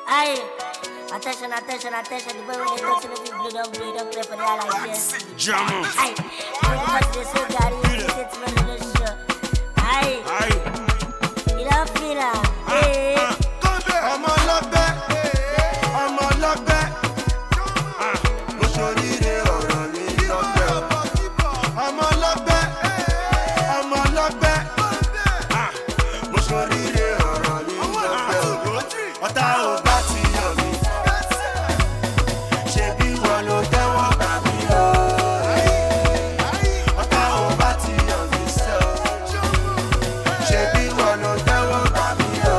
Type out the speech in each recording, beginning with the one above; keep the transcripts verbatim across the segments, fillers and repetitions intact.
Aye. Attention, attention, attention. The boy when they touch the blue, don't blue, don't play for the eye like this. Jam. Aye. When the touch the so Gary, you say to me, no show. Aye. Aye. You don't feel that. Hey. I'm a love back. I'm a love back. No sorry de ọ̀rọ̀ mi lọ́bẹ̀. I'm a love back. I'm a love back. No sorry de ọ̀rọ̀ mi lọ́bẹ̀. Ọ̀tá ò bá ti yọ̀ mí. Ṣebí wọ́n ló tẹ́wọ́ gbà mí lọ. Ọ̀tá ò bá ti yọ̀ mí sẹ́ o. Ṣebí wọ́n ló tẹ́wọ́ gbà mí lọ.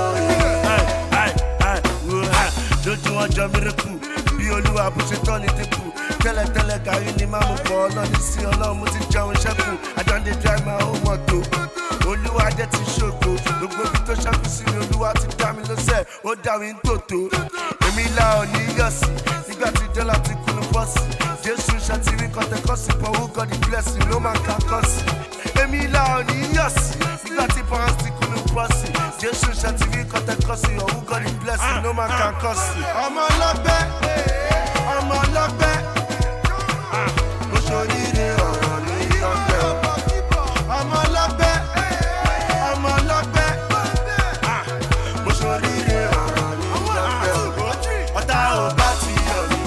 Lójú ọjọ́ mírèkù bí olúwa bó ṣe tán ní dínkù tẹ́lẹ̀tẹ́lẹ̀ gàrí ni máa mú kọ́ ọlọ́ni sí ọlọ́run mo ti jẹun ṣẹ́kù I don dey drive my own motor olúwa jẹ́ ti ṣògo gbogbo ibi tó ṣẹ́kù sí ni olúwa ti dá mi lọ́sẹ̀ ó dá mi ń tòótó èmi là ò ní yọ̀ sí nígbà tí dọ́là ti kúnnú bọ́ọ̀sì jésù ṣàtìrí kọ́tẹ́kọ́sì but who God bless you no man can curse èmi là ò ní yọ̀ sí nígbà tí pounds ti kúnnú bọ́ọ̀sì jésù ṣàtìrí kọ́tẹ́kọ́sì but who God bless you no man can curse. Ọmọ lọ́bẹ̀, ọmọ lọ́bẹ̀, mo ṣoríire ọ̀rọ̀ mi lọ́bẹ̀. Ọmọ lọ́bẹ̀, ọmọ lọ́bẹ̀, mo ṣoríire ọ̀rọ̀ mi lọ́bẹ̀. Ọ̀tá ò bá ti yọ̀ mí,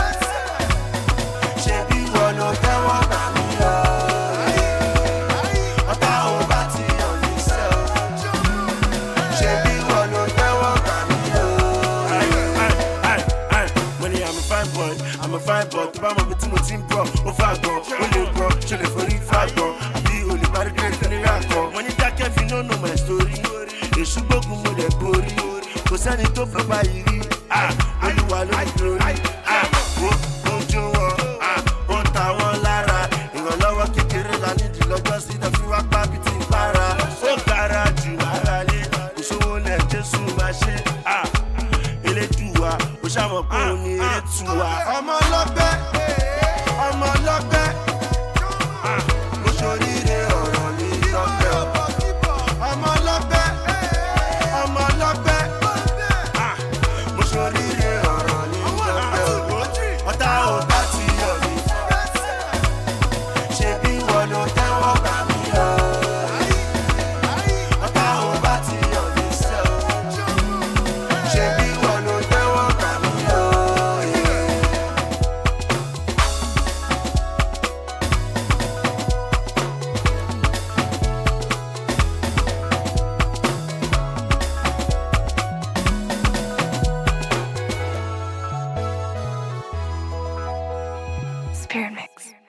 ṣebí wọ́n ló tẹ́wọ́ gbà mí lọ. Ọ̀tá ò bá ti yọ̀ mí sẹ́ o, ṣebí wọ́n ló tẹ́wọ́ gbà mí lọ. I'm a fine boy, tó bá mọ̀ bí tí mo ti ń bọ̀, ó fà gan, ó lè gbọ́, ṣe lè forí fà gan, àbí o lè parí pé kí ni rà kan. Mo ní dákẹ́ fi no know my story, èṣù gbógun mo lè borí, kò sẹ́ni tó fẹ́ báyìí rí, olúwa ló ní glory, ó ń jó wọn, ó ń ta wọn lára, ìrànlọ́wọ́ kékeré la nídìí lọ́jọ́ sí náà fi wá pa bí ti ń para, ó gara jù ara lé, ìṣòwò lẹ̀ Jésù máa ṣe, elédùwà, ó ṣàmọ̀ pé òun ni elétùwà. Ọmọ lọ́bẹ̀, ọmọ lọ́bẹ̀, mo ṣoríire ọ̀rọ̀ mi lọ́bẹ̀. Ọmọ lọ́bẹ̀, ọmọ lọ́bẹ̀, mo ṣoríire ọ̀rọ̀ mi lọ́bẹ̀. Ọ̀tá ò bá ti yọ̀ mí, ṣebí wọ́n ló tẹ́wọ́ gbà mí lọ. Ọ̀tá ò bá ti yọ̀ mí sẹ́ o, ṣebí wọ́n ló tẹ́wọ́ gbà mí lọ. Spirit Mix.